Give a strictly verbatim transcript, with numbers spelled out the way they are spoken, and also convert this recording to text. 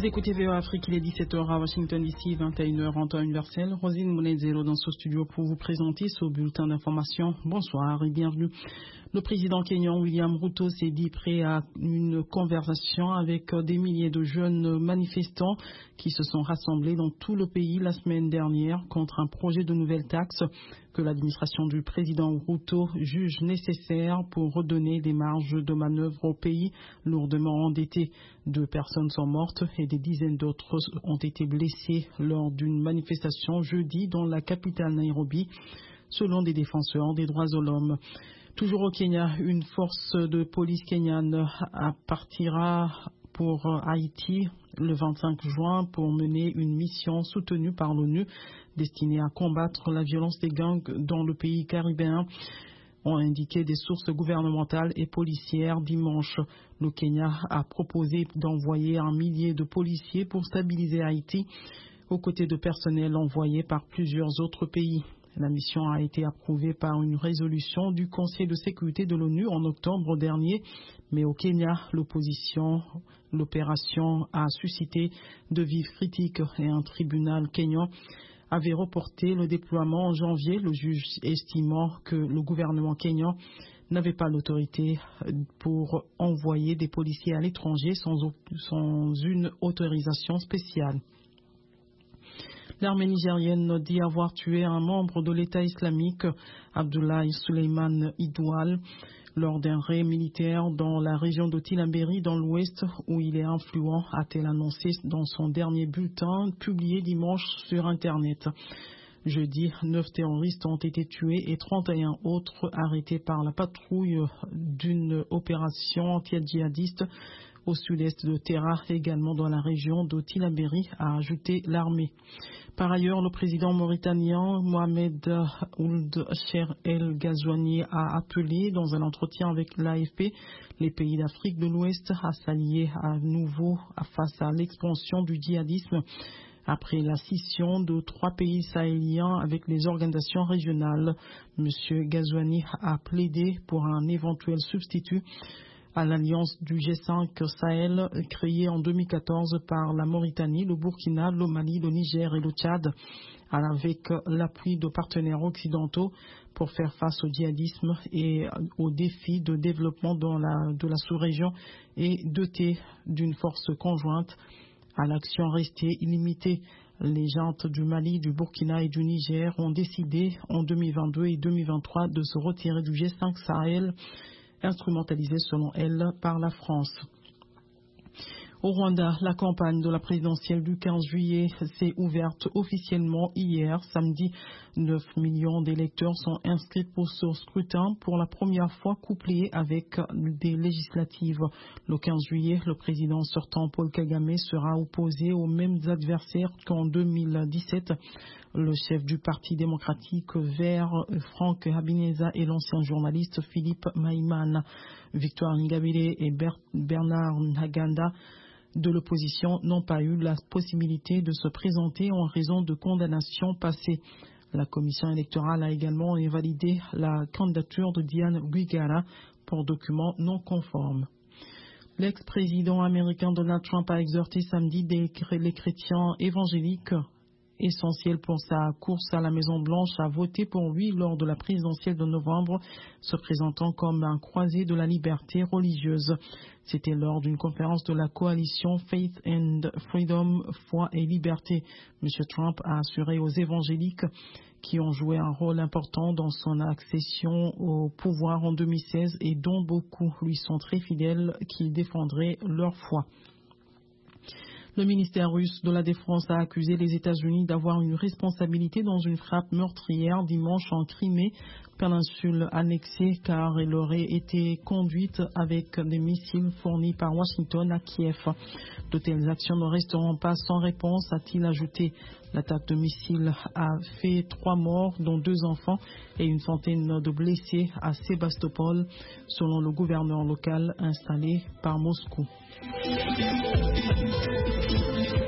écoutez V O Afrique, il est dix-sept heures à Washington D C, vingt et une heures en temps universel. Rosine Mounezero dans ce studio pour vous présenter ce bulletin d'information. Bonsoir et bienvenue. Le président kenyan William Ruto s'est dit prêt à une conversation avec des milliers de jeunes manifestants qui se sont rassemblés dans tout le pays la semaine dernière contre un projet de nouvelle taxe que l'administration du président Ruto juge nécessaire pour redonner des marges de manœuvre au pays lourdement endetté. Deux personnes sont mortes et des dizaines d'autres ont été blessées lors d'une manifestation jeudi dans la capitale Nairobi, selon des défenseurs des droits de l'homme. Toujours au Kenya, une force de police kenyane partira pour Haïti le vingt-cinq juin pour mener une mission soutenue par l'ONU destinée à combattre la violence des gangs dans le pays caribéen, ont indiqué des sources gouvernementales et policières dimanche. Le Kenya a proposé d'envoyer un millier de policiers pour stabiliser Haïti, aux côtés de personnel envoyé par plusieurs autres pays. La mission a été approuvée par une résolution du Conseil de sécurité de l'ONU en octobre dernier, mais au Kenya, l'opposition, l'opération a suscité de vives critiques et un tribunal kényan avait reporté le déploiement en janvier, le juge estimant que le gouvernement kényan n'avait pas l'autorité pour envoyer des policiers à l'étranger sans, sans une autorisation spéciale. L'armée nigérienne dit avoir tué un membre de l'État islamique, Abdoulaye Suleiman Idoual, lors d'un raid militaire dans la région de Tilaberi, dans l'ouest, où il est influent, a-t-elle annoncé dans son dernier bulletin publié dimanche sur Internet. Jeudi, neuf terroristes ont été tués et trente et un autres arrêtés par la patrouille d'une opération anti-djihadiste au sud-est de Terra, également dans la région de Tilaberi, a ajouté l'armée. Par ailleurs, le président mauritanien Mohamed Ould Cheikh El Ghazouani a appelé dans un entretien avec l'A F P les pays d'Afrique de l'Ouest à s'allier à nouveau face à l'expansion du djihadisme après la scission de trois pays sahéliens avec les organisations régionales. Monsieur Ghazouani a plaidé pour un éventuel substitut à l'alliance du G cinq Sahel créée en deux mille quatorze par la Mauritanie, le Burkina, le Mali, le Niger et le Tchad, avec l'appui de partenaires occidentaux pour faire face au djihadisme et aux défis de développement dans la, de la sous-région et doté d'une force conjointe à l'action restée illimitée. Les juntes du Mali, du Burkina et du Niger ont décidé en deux mille vingt-deux et deux mille vingt-trois de se retirer du G cinq Sahel, instrumentalisée selon elle par la France. Au Rwanda, la campagne de la présidentielle du quinze juillet s'est ouverte officiellement hier. Samedi, neuf millions d'électeurs sont inscrits pour ce scrutin pour la première fois couplé avec des législatives. Le quinze juillet, le président sortant Paul Kagame sera opposé aux mêmes adversaires qu'en deux mille dix-sept. Le chef du Parti démocratique vert, Frank Habineza, et l'ancien journaliste Philippe Maïman. Victoire Ingabire et Bernard Ntaganda de l'opposition n'ont pas eu la possibilité de se présenter en raison de condamnations passées. La commission électorale a également invalidé la candidature de Diane Rwigara pour documents non conformes. L'ex-président américain Donald Trump a exhorté samedi les chrétiens évangéliques essentiel pour sa course à la Maison-Blanche à voter pour lui lors de la présidentielle de novembre, se présentant comme un croisé de la liberté religieuse. C'était lors d'une conférence de la coalition Faith and Freedom, Foi et Liberté. M. Trump a assuré aux évangéliques qui ont joué un rôle important dans son accession au pouvoir en deux mille seize et dont beaucoup lui sont très fidèles qu'il défendrait leur foi. Le ministère russe de la Défense a accusé les États-Unis d'avoir une responsabilité dans une frappe meurtrière dimanche en Crimée, péninsule annexée, car elle aurait été conduite avec des missiles fournis par Washington à Kiev. De telles actions ne resteront pas sans réponse, a-t-il ajouté. L'attaque de missiles a fait trois morts, dont deux enfants, et une centaine de blessés à Sébastopol, selon le gouverneur local installé par Moscou.